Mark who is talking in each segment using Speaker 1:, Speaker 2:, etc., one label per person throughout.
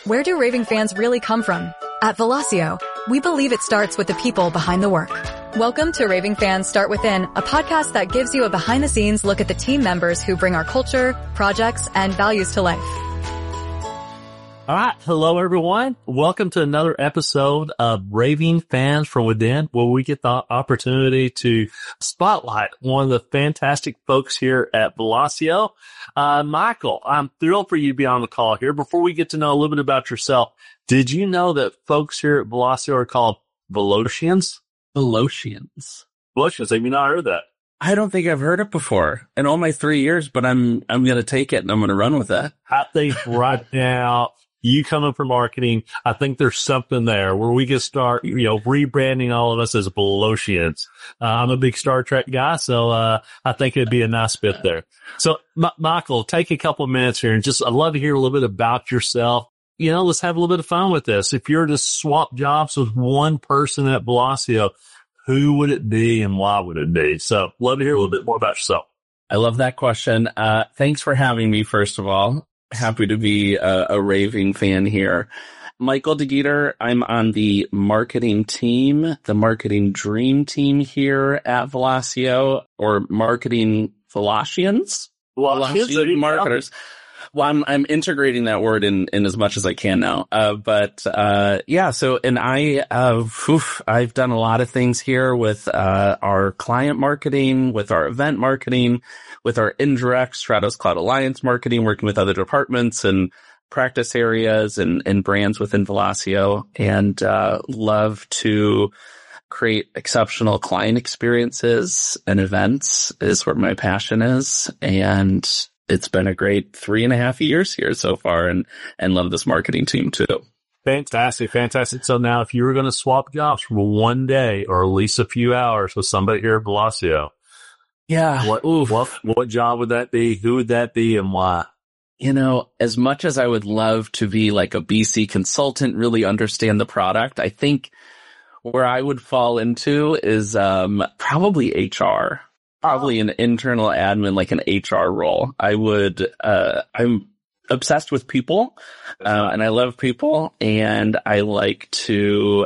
Speaker 1: Where do raving fans really come from? At Velocio, we believe it starts with the people behind the work. Welcome to Raving Fans Start Within, a podcast that gives you a behind-the-scenes look at the team members who bring our culture, projects, and values to life.
Speaker 2: All right. Hello, everyone. Welcome to another episode of Raving Fans from Within, where we get the opportunity to spotlight one of the fantastic folks here at Velocio. Michael, I'm thrilled for you to be on the call here. Before we get to know a little bit about yourself, did you know that folks here at Velocio are called Velocians?
Speaker 3: Velocians.
Speaker 2: Velocians. Have you not heard that?
Speaker 3: I don't think I've heard it before in all my 3 years, but I'm going to take it and I'm going to run with that.
Speaker 2: I think right now, you coming from marketing, I think there's something there where we can start, rebranding all of us as Velocians. I'm a big Star Trek guy, so I think it'd be a nice fit there. So, Michael, take a couple of minutes here and I'd love to hear a little bit about yourself. Let's have a little bit of fun with this. If you were to swap jobs with one person at Velocio, who would it be and why would it be? So, love to hear a little bit more about yourself.
Speaker 3: I love that question. Thanks for having me, first of all. Happy to be a raving fan here. Michael DeGeeter, I'm on the marketing team, the marketing dream team here at Velocio, or marketing Velocians? Velocian marketers. Well, I'm integrating that word in as much as I can now. I've done a lot of things here with, our client marketing, with our event marketing, with our indirect Stratos Cloud Alliance marketing, working with other departments and practice areas and brands within Velocio, and, love to create exceptional client experiences and events is where my passion is. And it's been a great 3.5 years here so far, and love this marketing team too.
Speaker 2: Fantastic. So now if you were going to swap jobs for one day or at least a few hours with somebody here at Velocio, what job would that be? Who would that be and why?
Speaker 3: As much as I would love to be like a BC consultant, really understand the product, I think where I would fall into is probably HR. Probably an internal admin, like an HR role. I'm obsessed with people, and I love people, and I like to,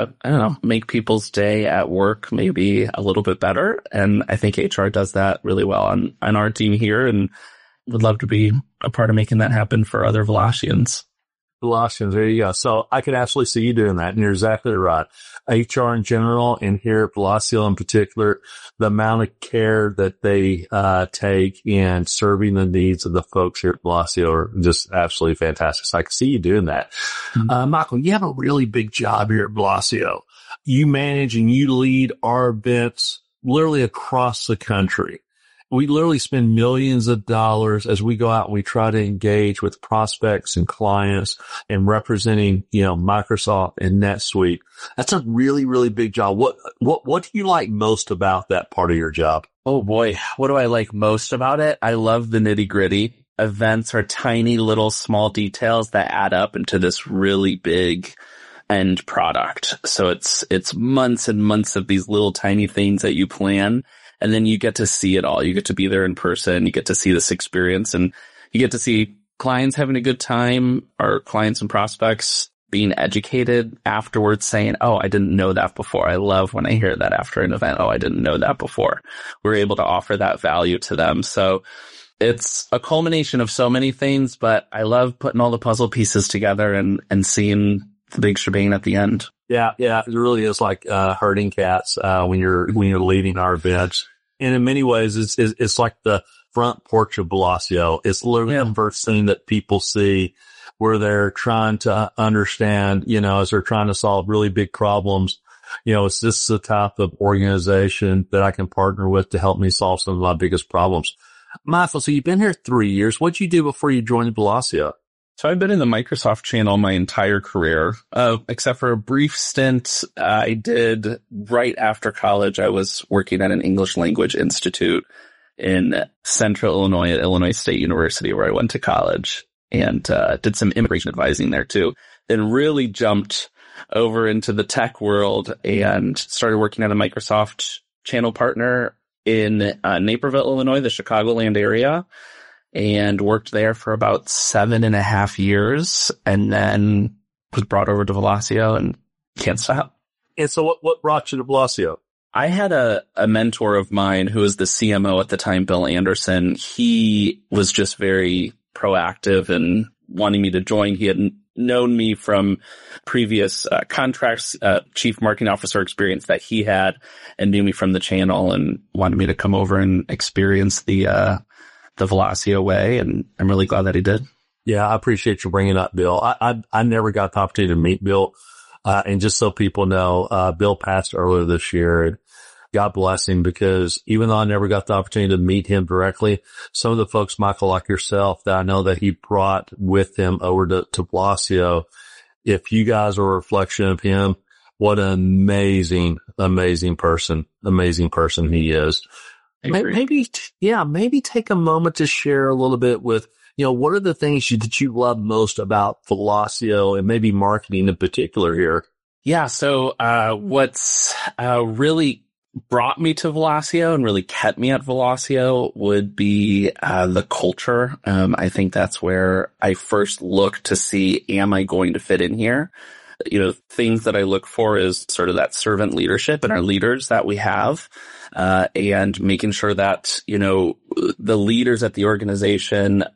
Speaker 3: make people's day at work maybe a little bit better. And I think HR does that really well on our team here, and would love to be a part of making that happen for other Velocians.
Speaker 2: Velocians, there you go. So I could absolutely see you doing that, and you're exactly right. HR in general, and here at Velocio in particular, the amount of care that they take in serving the needs of the folks here at Velocio are just absolutely fantastic. So I can see you doing that. Mm-hmm. Michael, you have a really big job here at Velocio. You manage and you lead our events literally across the country. We literally spend millions of dollars as we go out and we try to engage with prospects and clients and representing, Microsoft and NetSuite. That's a really, really big job. What do you like most about that part of your job?
Speaker 3: Oh boy. What do I like most about it? I love the nitty gritty. Events are tiny little small details that add up into this really big end product. So it's months and months of these little tiny things that you plan. And then you get to see it all. You get to be there in person. You get to see this experience, and you get to see clients having a good time, or clients and prospects being educated afterwards, saying, oh, I didn't know that before. I love when I hear that after an event. Oh, I didn't know that before. We're able to offer that value to them. So it's a culmination of so many things, but I love putting all the puzzle pieces together and seeing the big shebang at the end.
Speaker 2: Yeah. It really is like, herding cats, when you're leading our events. And in many ways, it's like the front porch of Velocio. It's literally the first thing that people see where they're trying to understand, as they're trying to solve really big problems. Is this the type of organization that I can partner with to help me solve some of my biggest problems? Michael, so you've been here 3 years. What'd you do before you joined Velocio?
Speaker 3: So I've been in the Microsoft channel my entire career, except for a brief stint I did right after college. I was working at an English language institute in central Illinois at Illinois State University, where I went to college, and did some immigration advising there too. Then really jumped over into the tech world and started working at a Microsoft channel partner in Naperville, Illinois, the Chicagoland area. and worked there for about 7.5 years, and then was brought over to Velocio and can't stop.
Speaker 2: And so what brought you to Velocio?
Speaker 3: I had a mentor of mine who was the CMO at the time, Bill Anderson. He was just very proactive and wanting me to join. He had known me from previous contracts, chief marketing officer experience that he had, and knew me from the channel and wanted me to come over and experience the Velocio way. And I'm really glad that he did.
Speaker 2: Yeah, I appreciate you bringing up Bill. I never got the opportunity to meet Bill. And just so people know, Bill passed earlier this year, and God bless him, because even though I never got the opportunity to meet him directly, some of the folks, Michael, like yourself, that I know that he brought with him over to Velocio, if you guys are a reflection of him, what an amazing person he is. Maybe take a moment to share a little bit with, what are the things that you love most about Velocio and maybe marketing in particular here?
Speaker 3: Yeah. So, what's really brought me to Velocio and really kept me at Velocio would be the culture. I think that's where I first looked to see, am I going to fit in here? Things that I look for is sort of that servant leadership and our leaders that we have, and making sure that, the leaders at the organization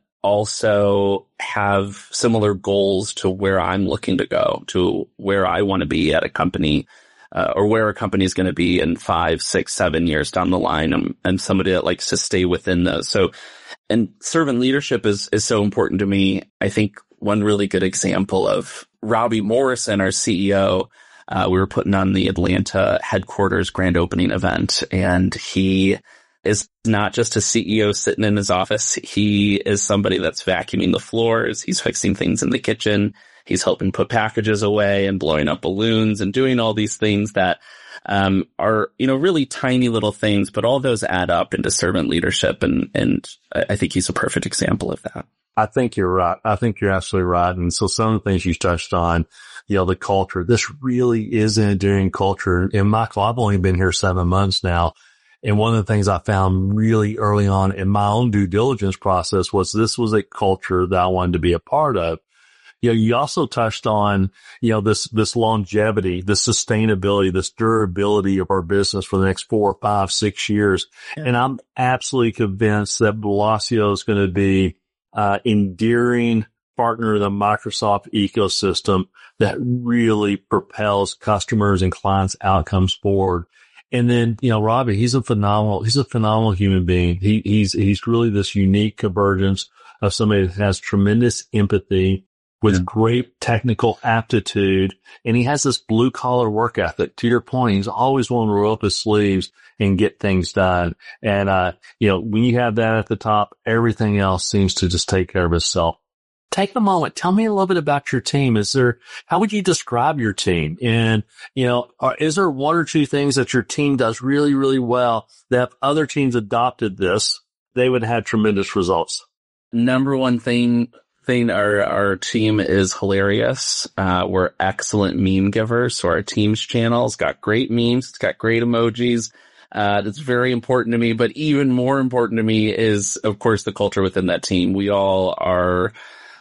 Speaker 3: also have similar goals to where I'm looking to go, to where I want to be at a company, or where a company is going to be in 5, 6, 7 years down the line. I'm somebody that likes to stay within those. So, and servant leadership is so important to me. I think one really good example of Robbie Morrison, our CEO, we were putting on the Atlanta headquarters grand opening event, and he is not just a CEO sitting in his office. He is somebody that's vacuuming the floors. He's fixing things in the kitchen. He's helping put packages away and blowing up balloons and doing all these things that are, really tiny little things, but all those add up into servant leadership. And I think he's a perfect example of that.
Speaker 2: I think you're right. I think you're absolutely right. And so some of the things you touched on, the culture, this really is an enduring culture. And Michael, I've only been here 7 months now. And one of the things I found really early on in my own due diligence process was this was a culture that I wanted to be a part of. You also touched on, this longevity, this sustainability, this durability of our business for the next 4, 5, 6 years. Yeah. And I'm absolutely convinced that Velocio is going to be endearing partner in the Microsoft ecosystem that really propels customers and clients' outcomes forward. And then, Robbie, he's a phenomenal human being. He's really this unique convergence of somebody that has tremendous empathy with great technical aptitude. And he has this blue collar work ethic. To your point, he's always willing to roll up his sleeves and get things done. And, when you have that at the top, everything else seems to just take care of itself. Take a moment. Tell me a little bit about your team. How would you describe your team? And, is there one or two things that your team does really, really well that if other teams adopted this, they would have tremendous results?
Speaker 3: Number one thing, our team is hilarious. We're excellent meme givers. So our team's channel's got great memes. It's got great emojis. That's very important to me, but even more important to me is, of course, the culture within that team. We all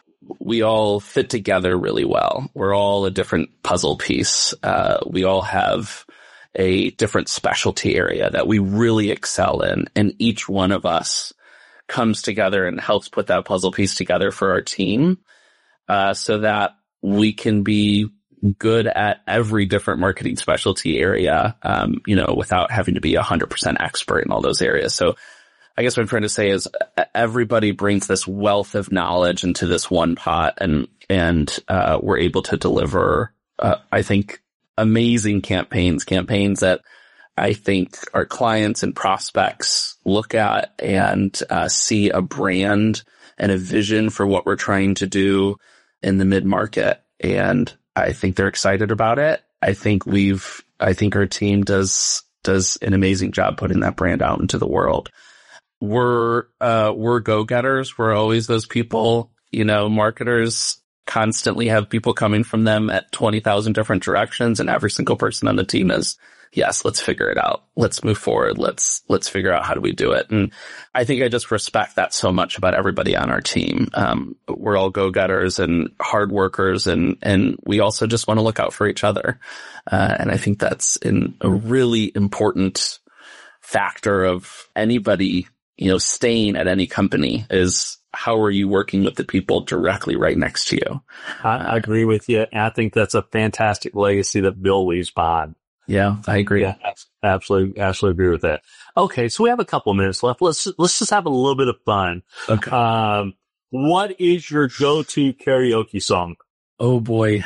Speaker 3: fit together really well. We're all a different puzzle piece. We all have a different specialty area that we really excel in, and each one of us comes together and helps put that puzzle piece together for our team, so that we can be good at every different marketing specialty area, without having to be 100% expert in all those areas. So I guess what I'm trying to say is everybody brings this wealth of knowledge into this one pot, and we're able to deliver, I think, amazing campaigns that I think our clients and prospects look at and see a brand and a vision for what we're trying to do in the mid-market. And I think they're excited about it. I think our team does an amazing job putting that brand out into the world. We're go-getters. We're always those people, marketers constantly have people coming from them at 20,000 different directions, and every single person on the team is, yes, let's figure it out. Let's move forward. Let's figure out how do we do it. And I think I just respect that so much about everybody on our team. We're all go-getters and hard workers, and we also just want to look out for each other. And I think that's a really important factor of anybody, staying at any company is, how are you working with the people directly right next to you?
Speaker 2: I agree with you. I think that's a fantastic legacy that Bill leaves behind.
Speaker 3: Yeah, I agree.
Speaker 2: Yeah, absolutely agree with that. Okay, so we have a couple of minutes left. Let's just have a little bit of fun.
Speaker 3: Okay.
Speaker 2: What is your go-to karaoke song?
Speaker 3: Oh boy.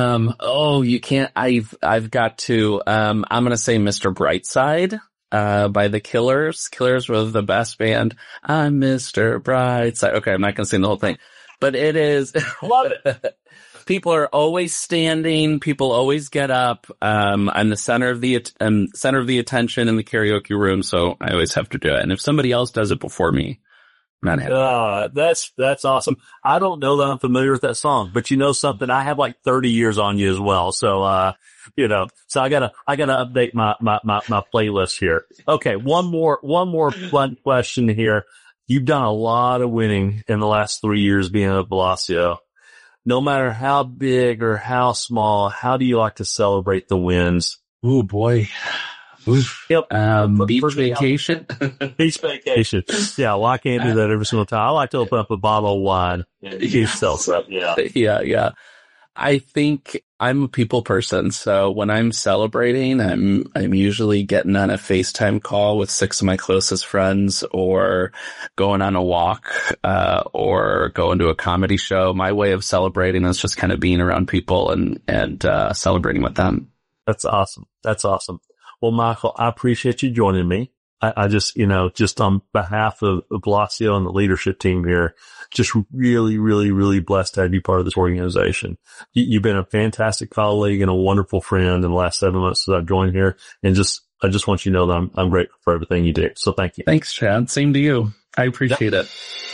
Speaker 3: You can't, I've got to, I'm going to say Mr. Brightside. By the Killers. Killers were the best band. I'm Mr. Brightside. Okay, I'm not going to sing the whole thing, but it is.
Speaker 2: Love it.
Speaker 3: People are always standing. People always get up. I'm the center of the attention in the karaoke room, so I always have to do it. And if somebody else does it before me, I'm not happy.
Speaker 2: That's awesome. I don't know that I'm familiar with that song, but you know something? I have like 30 years on you as well. So, so I gotta update my playlist here. Okay. One more fun question here. You've done a lot of winning in the last 3 years being at Velocio. No matter how big or how small, how do you like to celebrate the wins?
Speaker 3: Oh boy.
Speaker 2: Yep.
Speaker 3: Beach vacation.
Speaker 2: Beach vacation. Yeah. Well, I can't do that every single time. I like to open up a bottle of wine and keep seltzer up. Yeah.
Speaker 3: Yeah. I think I'm a people person. So when I'm celebrating, I'm usually getting on a FaceTime call with 6 of my closest friends, or going on a walk, or going to a comedy show. My way of celebrating is just kind of being around people and celebrating with them.
Speaker 2: That's awesome. Well, Michael, I appreciate you joining me. I just, just on behalf of Velocio and the leadership team here, just really, really, really blessed to have you part of this organization. You've been a fantastic colleague and a wonderful friend in the last 7 months since I've joined here. And I just want you to know that I'm grateful for everything you do. So thank you.
Speaker 3: Thanks, Chad. Same to you. I appreciate it.